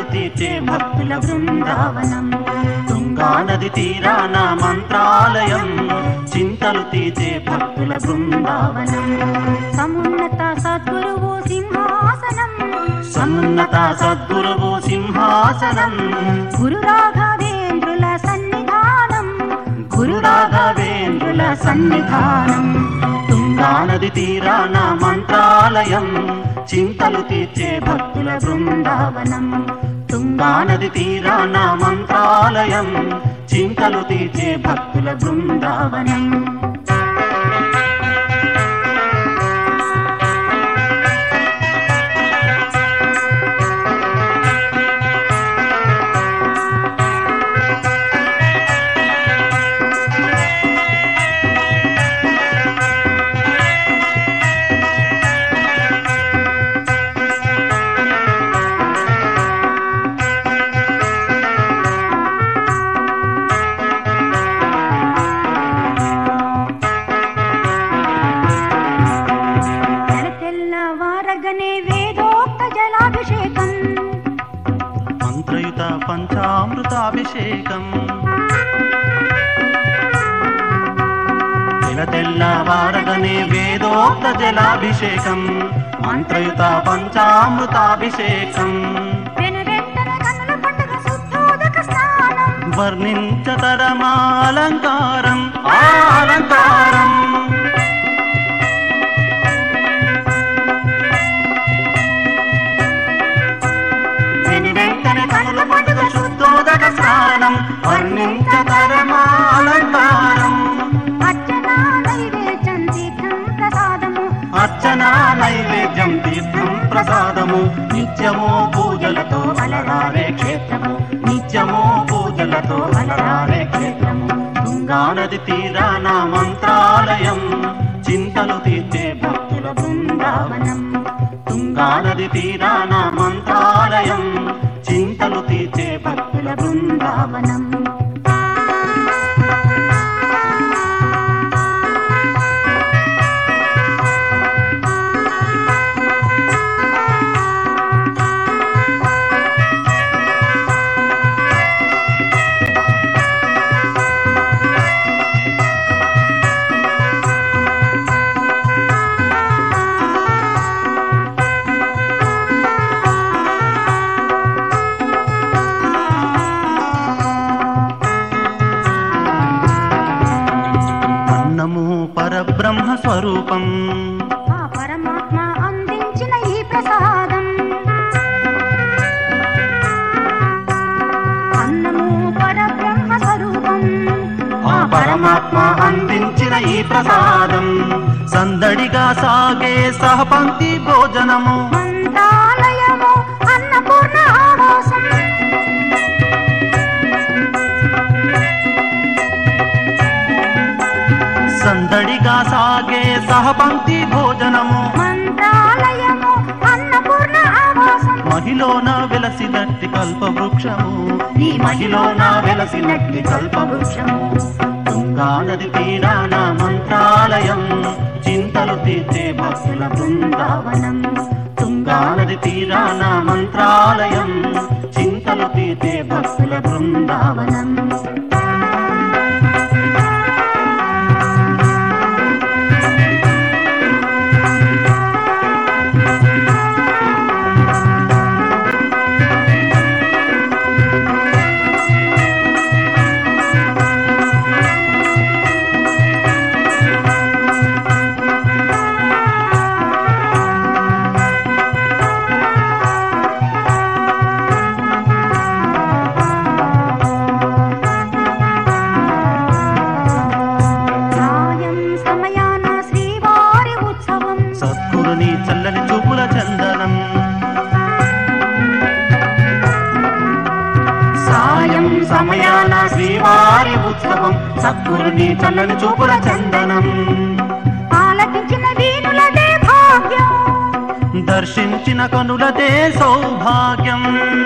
తీర్చే భక్తుల బృందావనం. తుంగా నది తీరాన మంత్రాలయం, చింతలు తీర్చే భక్తుల బృందావనం. సమున్నత సద్గురువు సింహాసనం, సమున్నత సద్గురువు సింహాసనం. గురు రాఘవేంద్రుల సన్నిధానం, గురు రాఘవేంద్రుల సన్నిధానం. తుంగా నది తీరాన మంత్రాలయం, చింతలు తీర్చే భక్తుల బృందావనం. తుంగా నది తీరాన మంత్రాలయం, చింతలు తీర్చే భక్తుల బృందావనం. వేదోక్త జలాభిషేకం, మంత్రయుత పంచామృతాభిషేకం. తెల్లవారగనే వేదోక్త జలాభిషేకం, మంత్రయుత పంచామృతాభిషేకం. వర్ణించతరమా అలంకారం, అలంకారం. శుద్ధోదక స్నానం, వర్ణించతరమా అలంకారం. అర్చనా నైవేద్యం తీర్థం ప్రసాదము, అర్చనా నైవేద్యం తీర్థం ప్రసాదము. నిత్యమో పూజలతో అలరారే క్షేత్రము, నిత్యమో పూజలతో అలరారే క్షేత్రము. తుంగా నది తీరాన మంత్రాలయం, చింతలు తీర్చే భక్తుల బృందావనం. తుంగా నది తీరాన మంత్రాలయం, చింతలు తీర్చే భక్తుల బృందావనం. పరబ్రహ్మ స్వరూపం, ఆ పరమాత్మ అందించిన ఈ ప్రసాదం. అన్నము పరబ్రహ్మ స్వరూపం, ఆ పరమాత్మ అందించిన ఈ ప్రసాదం. సందడిగా సాగే సహపంక్తి భోజనము, మంత్రాలయము అన్నపూర్ణ ఆవాసం. సందడిగా సాగే సహపంక్తి భోజనము, మంత్రాలయము అన్నపూర్ణ ఆవాసం. మహిలోన వెలసినట్టి కల్పవృక్షము, ఈ మహిలోన వెలసినట్టి కల్పవృక్షము. తుంగా నది తీరాన మంత్రాలయం, చింతలు తీర్చే భక్తుల బృందావనం. తుంగా నది తీరాన మంత్రాలయం, చింతలు తీర్చే భక్తుల బృందావనం. చల్లని చూపుల చందనం, సాయం సమయాన శ్రీవారి ఉత్సవం. సద్గురుని చల్లని చూపుల చందనం, ఆలకించిన వీణులదే భాగ్యం, దర్శించిన కనులదే సౌభాగ్యం.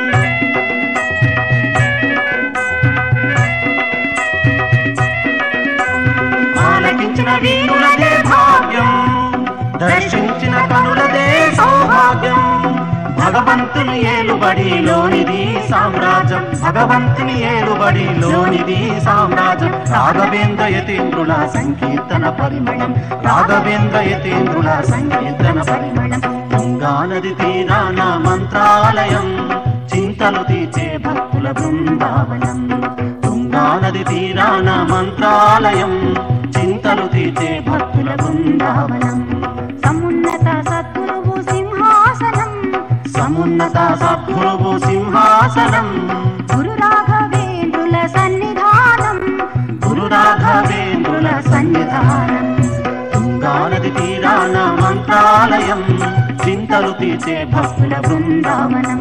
ఆలకించిన వీణులదే భాగ్యం, దర్శించిన కనులదే సౌభాగ్యం. భగవంతుని ఏలుబడిలోనిది సామ్రాజ్యం, భగవంతుని ఏలుబడిలోనిది సామ్రాజ్యం. రాఘవేంద్ర యతీంద్రుల సంకీర్తన పరిమళం, రాఘవేంద్ర యతీంద్రుల సంకీర్తన పరిమళం. తుంగానది తీరాన మంత్రాలయం, చింతలు తీర్చే భక్తుల బృందావనం. తుంగానది తీరాన మంత్రాలయం, చింతలు తీర్చే భక్తుల బృందావనం. సమున్నత సద్గురువు సింహాసనం, సమున్నత సద్గురువు సింహాసనం. గురు రాఘవేంద్రుల సన్నిధానం, గురు రాఘవేంద్రుల సన్నిధానం. తుంగానది తీరాన మంత్రాలయం, చింతలు తీర్చే భక్తుల బృందావనం.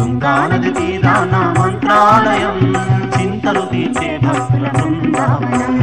తుంగానది తీరాన మంత్రాలయం, చింతలు తీర్చే భక్తుల బృందావనం.